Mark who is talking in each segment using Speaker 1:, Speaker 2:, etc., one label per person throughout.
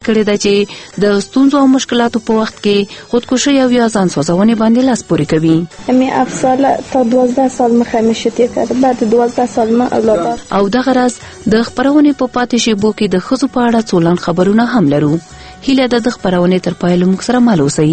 Speaker 1: کړې ده چې د ستونزو او مشکلاتو په وخت کې خودکشي او یا ځان سوځونې باندې لاس پورې کوي.
Speaker 2: همین افسال تا 12 سال مخه میشه تیر کرده، بعد 12 سال ما اولاد دار.
Speaker 1: او دغه راز د خبرونې په پاتې شیبو کې د ښځو په اړه څو لنډ خبرونه هم لرو. هیله ده د خبرونې تر پایه موږ سره مل اوسئ.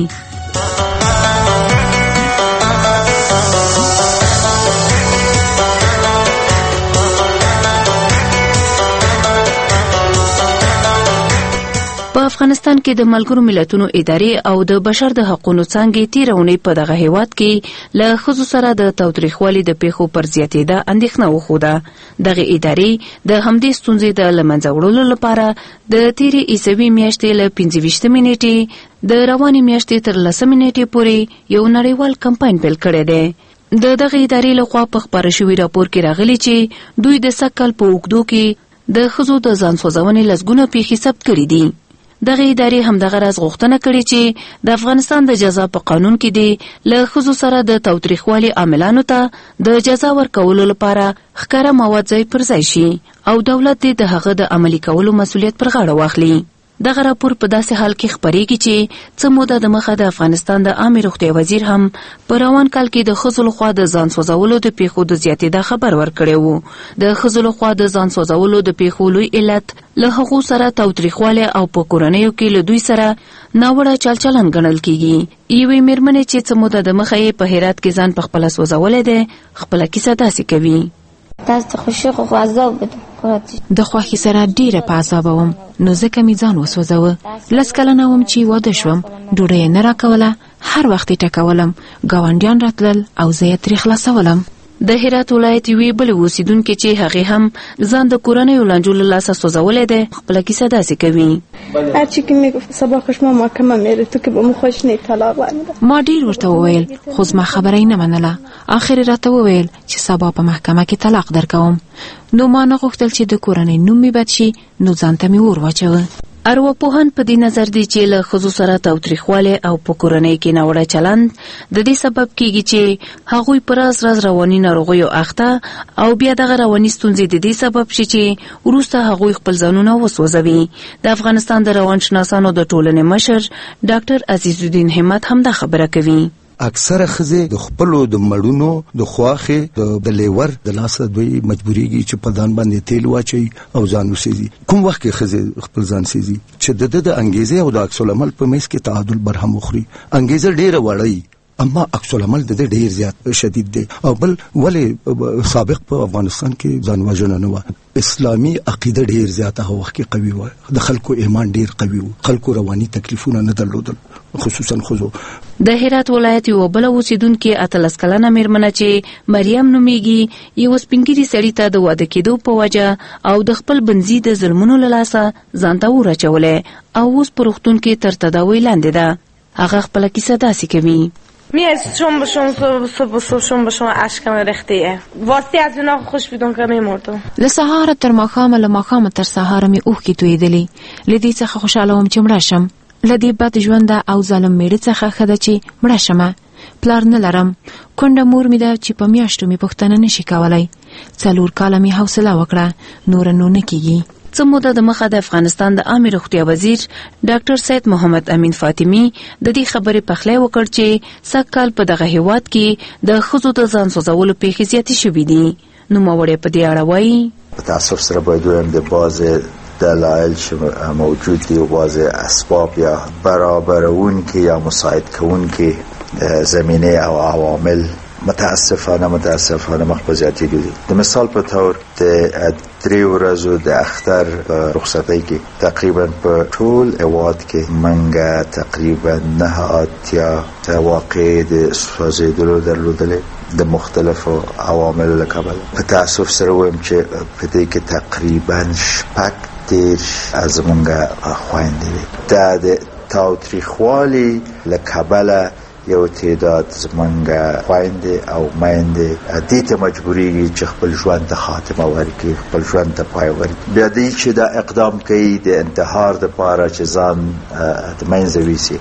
Speaker 1: افغانستان کې د ملګرو ملتونو ادارې او د بشر د حقوقو څانګې تېره اونۍ په دغه هیواد کې له ښځو سره د تاوتریخوالي د پیښو پر زیاتېدا اندېښنه وښوده. دغه ادارې د همدې ستونزې د له منځه وړلو لپاره د تېرې عیسوي میاشتې له 25 نیټې د روانې میاشتې تر 10 نیټې پورې یو نړیوال کمپاین پیل کړی دی. د دغه ادارې لخوا په خپاره شوي راپور کې راغلي چې دوی د سږ کال په اوږدو کې د ښځو د ځان سوځونې لسګونه پیښې ثبت کړي دي. دغه ادارې هم دغه راز غوښتنه کړې چې د افغانستان د جزا په قانون کې دی له ښځو سره د تاوتریخوالي عاملانو ته د جزا ورکولو لپاره ښکاره مواد ځای پر ځای شي او دولت دې د هغه د عملي کولو مسؤلیت پر غاړه واخلي. دغه راپور په داسې حال کې خپرېږي چې څه موده د مخه د افغانستان د عامې روغتیا وزیر هم په روان کال کې د ښځو لخوا د ځان سوځولو د پیښو د زیاتېدا خبر ورکړی و. د ښځو لخوا د ځان سوځولو د پیښو لوی علت له هغو سره تاوتریخوالی او په کورنیو کې له دوی سره ناوړه چلچلن ګڼل کیږي. یوې مېرمنې چې څه موده د مخه یې په هرات کې ځان په خپله سوځولی دی خپله کیسه داسې کوي.
Speaker 3: تاسو خوشي خو عذاب بدم
Speaker 4: د خوښي سره ډیره په عذاب وم، نو ځکه مې ځان وسوځوه. 10 کلنه وم چې واده شوم، ډوډۍ یې نه راکوله، هر وخت یې ټکولم، ګاونډیان راتلل او زه یې ترې خلاصولم.
Speaker 1: د هرات ولایت یوې بلې اوسیدونکې چې هغې هم ځان د کورنیو لانجو له لاسه سوځولی دی خپله کیسه داسې کوي.
Speaker 2: هرچی که میگفت صباحش ما محکمه میره تو که به مو خوش نی طلاق ورمیده.
Speaker 4: ما ډیر ورته وویل خو زما خبره یې نه منله. آخر راته وویل چې سبا په محکمه کې طلاق درکوم. نو ما نه غوښتل چې د کورنۍ نوم می بد شي، نو ځان ته مې اور واچوه. ارواپوهان په دې نظر دي چې له ښځو سره تاوتریخوالی او په کورنۍ کې ناوړه چلند د دې سبب کیږي چې هغوی په راز راز رواني ناروغیو اخته او بیا دغه رواني ستونزې د دې سبب شي چې وروسته هغوی خپل ځانونه وسوځوي. د افغانستان د روانشناسانو د ټولنې مشر ډاکټر عزیز الدین همت هم دا خبره کوي.
Speaker 5: اکثره ښځې د خپلو د مړونو د خواښې د لیور د لاسه دوی مجبوریږي چې په ځان باندې تیل واچي او ځان وسېزي. کوم وخت کې ښځې خپل ځان سېزي چې د انګیزې او د عکس العمل په منځ کې تعادل برهم وخوري. انګیزه ډیره وړی اما عکس العمل د ډیر زیات شدید دی. او بل ولې سابق په افغانستان کې ځان وژنه نه وه، اسلامي عقیده ډیر زیاته هغه وخت کې قوي وه، د خلکو ایمان ډیر قوي و، خلکو رواني تکلیفونه نه درلودل خصوصا ښځو.
Speaker 1: د هرات ولایت یو بل اوسیدونکې 18 کلنه مېرمنه چې مریم نومیږي یو سپینګیري سړي ته د واده کېدو په وجه او د خپل بنځي د ظلمونو له لاسه ځان ته اور اچولی او اوس په روغتون کې تر تداوی لاندې ده. هغه خپله کیسه داسې کوي.
Speaker 6: میرسم شم به شما اشکم ریختیه واسه از اونا خوش بدون که میمردم.
Speaker 4: له سهاره تر ماښامه، له ماښامه تر سهاره مې اوښکې تویېدلې. له دې څخه خوشحاله وم چې مړه شم. له دې بد ژونده او ظالم میړه څخه ښه ده چې مړه شمه. پلار نه لرم، کونډه مور مې ده چې په میاشتو مې پوښتنه نشي کولی. 4 کاله مې حوصله وکړه، نوره نو نه کېږي.
Speaker 1: څه موده د مخه د افغانستان د عامې روغتیا وزیر ډاکټر سید محمد امین فاطمی د دې خبرې پخلی وکړ چې سږ کال په دغه هیواد کې د ښځو د ځان سوځولو پیښې زیاتې شوي دي. نوموړی په دې اړه وایي
Speaker 7: په تاسف سره باید ووایم د بعضې دلایل چې موجود دي و بعضې اسباب یا برابرونکې یا مساعد کوونکې زمینه او عوامل متاسفانه مخ په زیاتېدو دي. د مثال په طور د 3 ورځو د اختر په رخصتۍ کې تقریبا په ټول هیواد کې منګه تقریبا 89 واقع د سوځېدلو درلودلې د مختلفو عواملو له کبله. په تاسف سره وایم چې په دې کې تقریبا 6 از منګه خویندې وي. د تاوتریخوالي له کبله یو تعداد زمونږ خویندې او میندې دې ته مجبوریږي چې خپل ژوند ته خاتمه ورکړي، خپل ژوند ته پای ورکړي. بیا دې چې دا اقدام کوي د انتحار دپاره چې ځان د منځه ویسي،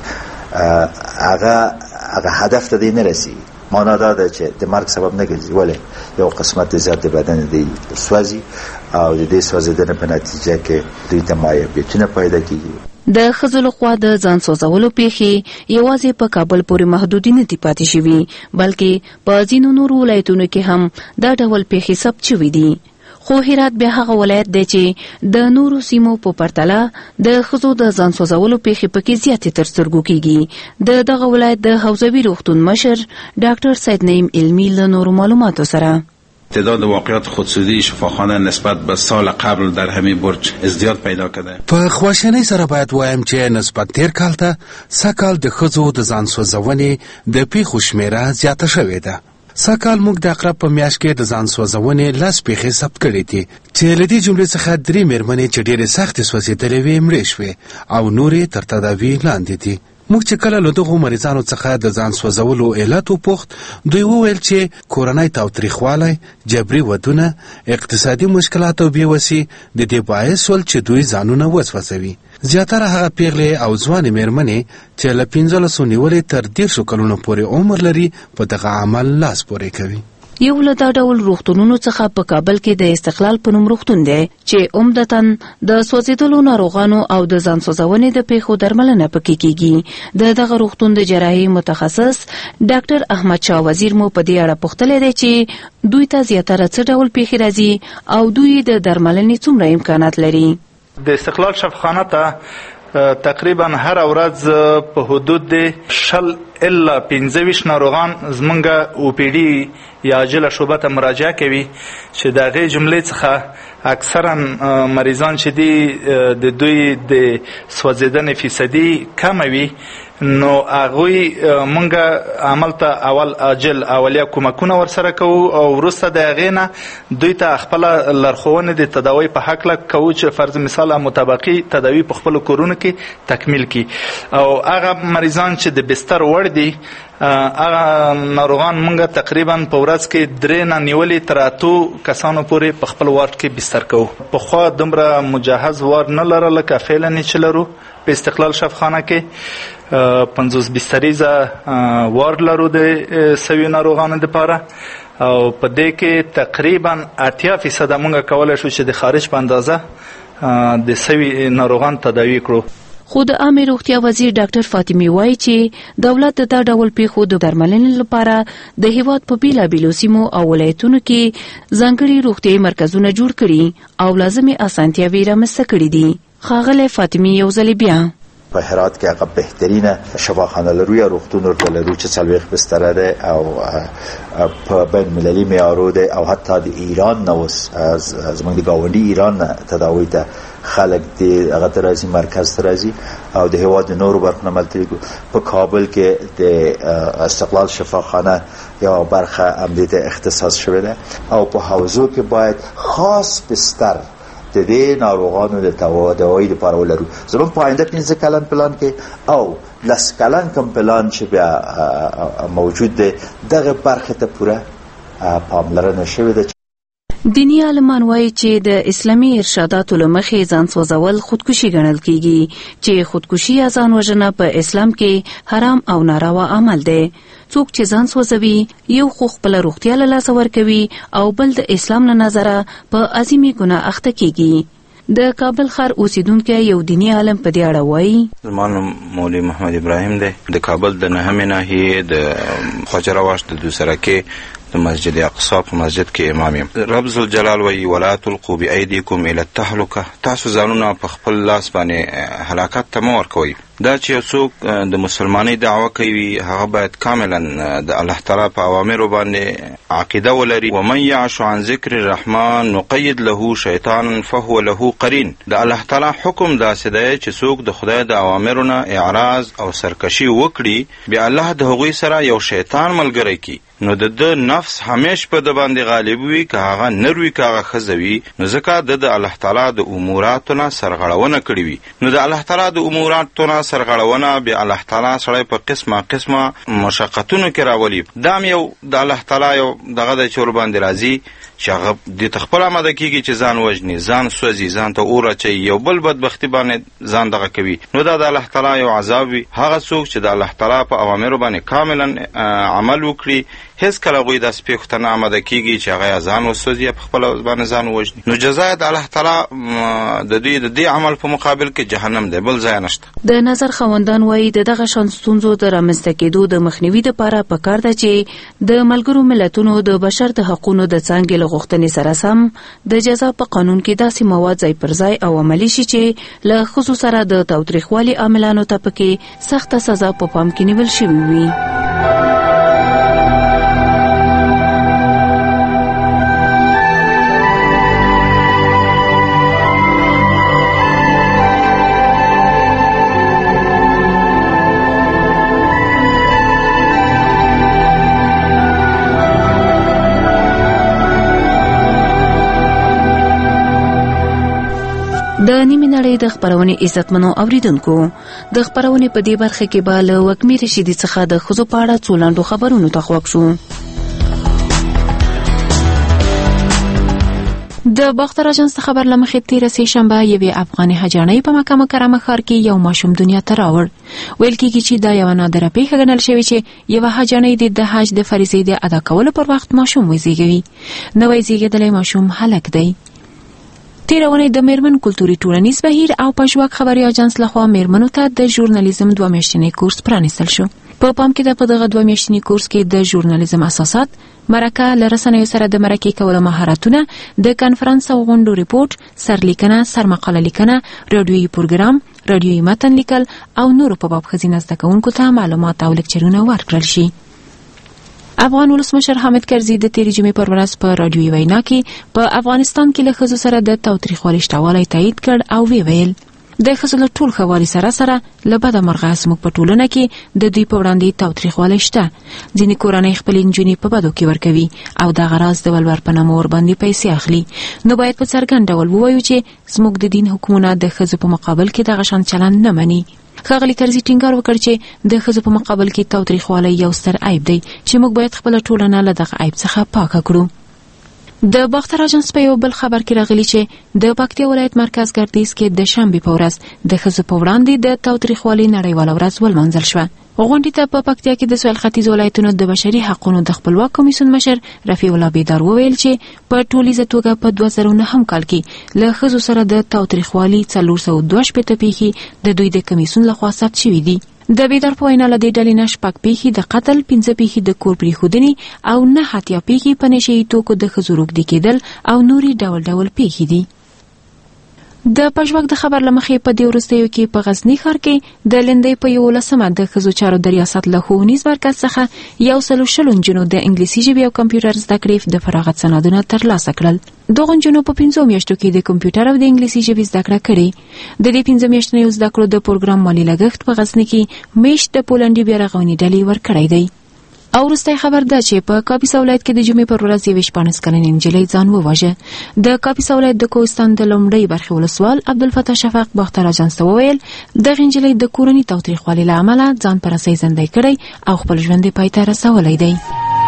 Speaker 7: هغه هدف ته دې نه رسي. معنا دا ده چې د مرګ سبب نه ګرځي، ولې یو قسمت زیات د بدن دی سوځي او د دې سوځېدنې په نتیجه کې دوی ته مایعاتونه پیدا کېږي.
Speaker 1: د ښځو لخوا د ځان سوځولو پیښې یوازې په کابل پورې محدودې نه دي پاتې شوي، بلکې په ځینو نورو ولایتونو کې هم دا ډول پیښې ثبت شوي دي. خو هرات بیا هغه ولایت دی چې د نورو سیمو په پرتله د ښځو د ځان سوځولو پیښې پکې زیاتې تر سترګو کیږي. د دغه ولایت د حوزوي روغتون مشر ډاکټر سید نعیم علمي له نورو معلوماتو سره
Speaker 8: تعداد واقعات خودسوزی شفاخانه نسبت به سال قبل در همین برج ازدیاد پیدا کرده.
Speaker 9: په خواشینۍ سره باید وایم چې نسبت تیر کال ته سږکال د ښځو د ځان سوځونې د پیښو شمیره زیاته شوې ده. سږکال موږ د عقرب په میاشت کې د ځان سوځونې 10 پیښې ثبت کړې دي چې له دې جملې څخه 3 مېرمنې چې ډېرې سختې سوځېدلې وې مړې شوې او نورې تر تداوي لاندې دي. موږ چې کله له دغو مریضانو څخه د ځان سوځولو علت وپوښت، دوی وویل چې کورنۍ تاوتریخوالی، جبري ودونه، اقتصادي مشکلات او بېوسي د دې باعث ول چې دوی ځانونه وسوځوي. زیاتره هغه پیغلې او ځوانې مېرمنې چې له 15 نیولې تر 10 کلونو پورې عمر لري په دغه عمل لاس پورې کوي.
Speaker 1: یو له دا ډول روغتونونو څخه په کابل کې د استقلال په نوم روغتون دی چې عمدتاً د سوځېدلو ناروغانو او د ځان سوځونې د پیښو درملنه پکې کیږي. د دغه روغتون د جراحي متخصص ډاکټر احمد شاه وزیر مو په دې اړه پوښتلی دی چې دوی ته زیاتره څه ډول پیښې راځي او دوی د درملنې څومره امکانات لري.
Speaker 10: د استقلال شفاخانه ته تقریبا هر ورځ په حدود 60 الا 25 ناروغان زمونږ او پی ډي یا عاجله شعبه ته مراجعه کوي چې د هغې جملې څخه اکثرا مریضان چې دي د دوی د سوځېدنې فیصدي کمه وي، نو هغوی مونږ عمل ته اول عاجل اولیه کومکونه ورسره کوو او وروسته د هغې نه دوی ته خپله لارښوونې د تداوی په هکله کوو چې فرض مثال مطابقي تداوی په خپلو کورونو کې تکمیل کړي. او هغه مریضان چې د بستر وړ دي هغه ناروغان مونږ تقریبا په ورځ کې 3 نه نیولې تر 8 کسانو پورې په خپل وارډ کې بستر کوو. پخوا دومره مجهز وارډ نه لرله که فعلا چې لرو په استقلال شفاخانه کې 50 بستریزه وارډ لرو د سوي ناروغانو دپاره او په دې کې تقریبا 80% مونږ کولی شو چې د خارج په اندازه د سوي ناروغان تداوی کړو.
Speaker 1: خو د عامه روغتیا وزیر ډاکټر فاطمي وایي چې دولت د دا ډول پیښو د درملنې لپاره د هیواد په بیلابیلو سیمو او ولایتونو کې ځانګړي روغتیايي مرکزونه جوړ کړي او لازمي اسانتیاوې رامنځته کړي دي. ښاغلی فاطمي یو ځل بیا
Speaker 7: په هرات کې هغه بهترینه شفاخانه لرو یا روغتون ورته لرو چې 40 بستره ده او په بین مللي معیارو ده او حتی د ایران نه اوس زموږ د ګاونډي ایران نه تداوی ته خلک دی هغه ته راځي، مرکز ته راځي او د هیواد نورو برخو نه ملتي. په کابل کې د استقلال شفاخانه یا برخه امدې ته اختصاص شوی ده او په حوزو کې باید خاص بستر د دې ناروغانو د تداوی لپاره ولرو. زموږ په آینده 15 کلن پلان کې او 10 کلن کوم پلان چې بیا موجود دی دغه برخه ته پوره پاملرنه شوې ده.
Speaker 1: دینی عالمان وایي چې د اسلامي ارشاداتو له مخې ځان سوځول خودکشي ګڼل کیږي چې خودکشي یا ځان وژنه په اسلام کې حرام او ناروا عمل دی. څوک چې ځان سوځوي یو خو خپله روغتیا له لاسه ورکوي او بل د اسلام له نظره په عظیمي ګناه اخته کیږي. د کابل ښار اوسیدونکی یو دینی عالم په دې اړه وایي
Speaker 11: زما نوم مولوي محمد ابراهیم دی. د کابل د 9مې ناحیې د خواجه رواش د دوسرکې د مسجد اقصی په مسجد کې امام یم. رب ذوالجلال وایي ولا تلقوا بأیدیکم الی التهلکه، تاسو ځانونه په خپل لاس باندې هلاکت ته مه ورکوئ. دا چې یو څوک د مسلمانۍ دعوه کوي هغه باید کاملا د الله تعالی په اوامرو باندې عقیده ولري. ومن یعش عن ذکر الرحمن نقید له شیطانا فهو له قرین. د الله تعالی حکم داسې دی چې څوک د خدای د اوامرو نه اعراض او سرکشي وکړي بیا الله د هغوی سره یو شیطان ملګری کړي، نو د نفس همیش په د باندې غالب وي، که هغه نر وي که هغه ښځه وي، نو ځکه د الله تعالی د اموراتو نه سرغړونه کړې وي. نو د الله تعالی د اموراتو نه سرغړونه بیا الله تعالی سړی په قسمه قسمه مشقتونو کې راولي. دا هم یو د الله تعالی یو دغه د چور باندې راځي چې هغه دې ته خپل آماده کېږي چې ځان وژني، ځان سوځي، ځان ته اور اچوي، یو بل بدبختي باندې ځان دغه کوي. نو دا د الله تعالی یو عذاب وي. هغه څوک چې د الله تعالی په اوامرو باندې کاملا عمل وکړي هیڅ کله هغوی داسې پیښو ته نه آماده کیږي چې هغه ځان وسوځي یا په خپله باندې ځان ووژني. نو جزا د الله تعالی د دوی د دې عمل په مقابل کې جهنم دی، بل ځای نشته.
Speaker 1: د نظر خاوندان وایي د دغه شان ستونزو د رامنځته کېدو د مخنیوي دپاره پکار ده چې د ملګرو ملتونو د بشر د حقونو د څانګې له غوښتنې سره سم د جزا په قانون کې داسې مواد ځای پر ځای او عملي شي چې له ښځو سره د تاوتریخوالي عاملانو ته پکې سخته سزا په پام کې نیول شوې وي. د نیمې نړۍ د خپرونې عزتمنو اوریدونکو، د خپرونې په دې برخه کې به له وږمې رشیدي څخه د ښځو په اړه څو لنډو خبرونو ته خوښ شو. د باختر اژانس د خبر له مخې تېره سې شنبه یوې افغانې حجانۍ په مکه مکرمه ښار کې یو ماشوم دنیا ته راوړ. ویل کېږي چې دا یوه نادره پیښه ګڼل شوې چې یوه حجانۍ د حج د فریضې د ادا کولو پر وخت ماشوم وزېږوي. نوی زېږېدلی ماشوم هلک دی. تېره اونۍ د میرمن کلتوري ټولنیز بهیر او پژواک خبري اژانس لخوا میرمنو ته د ژورنالیزم 2 میاشتنی کورس پرانیستل شو. په پام کې ده په دغه 2 میاشتنی کورس کې د ژورنالیزم اساسات، مرکه، له رسنیو سره د مرکې کولو مهارتونه، د کنفرانس او غونډو ریپورت، سرلیکنه، سرمقاله لیکنه، راډیویي پروګرام، راډیویي متن لیکل او نورو په باب ښځینه زده کوونکو ته معلومات او لیکچرونه ورکړل شي. افغان ولسمشر حامد کرزي د تېرې جمعې پر ورځ په راډیویي وینا کې په افغانستان کې له ښځو سره د تاوتریخوالي شتوالی تایید کړ او ویل د ښځو له ټول ښه والي سره سره له بده مرغه زموږ په ټولنه کې د دوی په وړاندې تاوتریخوالی شته. ځینې کورنۍ خپلې نجونې په بدو کې ورکوي او دغه راز د ولور په نامه ورباندې پیسې اخلي. نو باید په څرګند ډول ووایو چې زموږ د دین حکمونه د ښځو په مقابل کې دغه شان چلند نه مني. ښاغلي کرزي ټینګار وکړ چې د ښځو په مقابل کې تاوتریخوالی یو ستر عیب دی چې موږ باید خپله ټولنه له دغه عیب څخه پاکه کړو. د باختر اژانس په یو بل خبر کې راغلی چې د پکتیا ولایت مرکز ګردیز کې د شنبې په ورځ د ښځو په وړاندې د تاوتریخوالي نړیواله ورځ ولمانځل شوه. غونډې ته په پکتیا کې د سویل ختیځ ولایتونو د بشري حقوقو د خپلواک کمیسیون مشر رفیع الله بیدار وویل چې په ټولیزه توګه په 2009 کال کې له ښځو سره د تاوتریخوالي 462 پیښې د دوی د کمیسیون لخوا ثبت شوي دي. د بیدار په وینا له دې ډلې نه 6 پیښې د قتل، 5 پیښې د کور پرېښودنې او 9 اتیا پیښې په نشه یي توکو د ښځو روږدي کېدل او نورې ډول ډول پیښې دي. د پژواک د خبر له مخې په دې وروستیو کې په غزني ښار کې د لندۍ په 11مه د ښځو چارو د ریاست له ښوونیز مرکز څخه 120 نجونو د انګلیسي ژبې او کمپیوټر زده کړې د فراغت سندونه ترلاسه کړل. دغو نجونو په 5 میاشتو کې د کمپیوټر او د انګلیسي ژبې زده کړه کړې. د دې 5 میاشتنیو زده کړو د پروګرام مالي لګښت په غزني کې میشت د پولنډي بیارغونې ډلې ورکړی دی. او وروستی خبر ده چې په کاپیسا ولایت کې د جمعې پر ورځ یوې 14 کلنې نجلۍ ځان وواژه. د کاپیسا ولایت د کوهستان د لومړۍ برخې ولسوال عبدالفتاح شفق باختر اژانس ته وویل دغه نجلۍ د کورني تاوتریخوالي له امله ځان په رسۍ زندۍ کړی او خپل ژوند یې پای ته رسولی دی.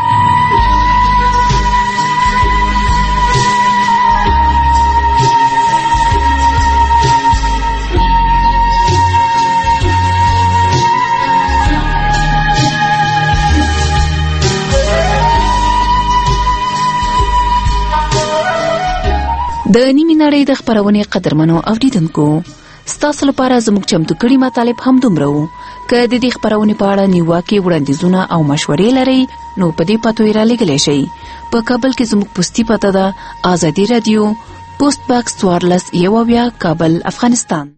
Speaker 1: د نیمې نړۍ د خپرونې قدرمنو اوریدونکو، ستاسو لپاره زموږ چمتو کړي مطالب هم دومره وو. که د دې خپرونې په اړه نیوکې، وړاندیزونه او مشورې لرئ نو په دې پتو یې رالیږلی شئ. په کابل کې زموږ پوستي پته ده آزادي رادیو، پوسټ باکس 14 کابل، افغانستان.